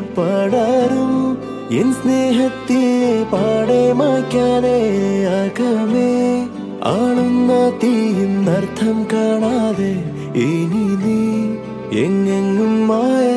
പടരും എൻ സ്നേഹത്തെ പാടെ മായ്ക്കാതെ അകമേ ആളുന്ന തീയിന്നർത്ഥം കാണാതെ ഇനി നീ എങ്ങെങ്ങും മായ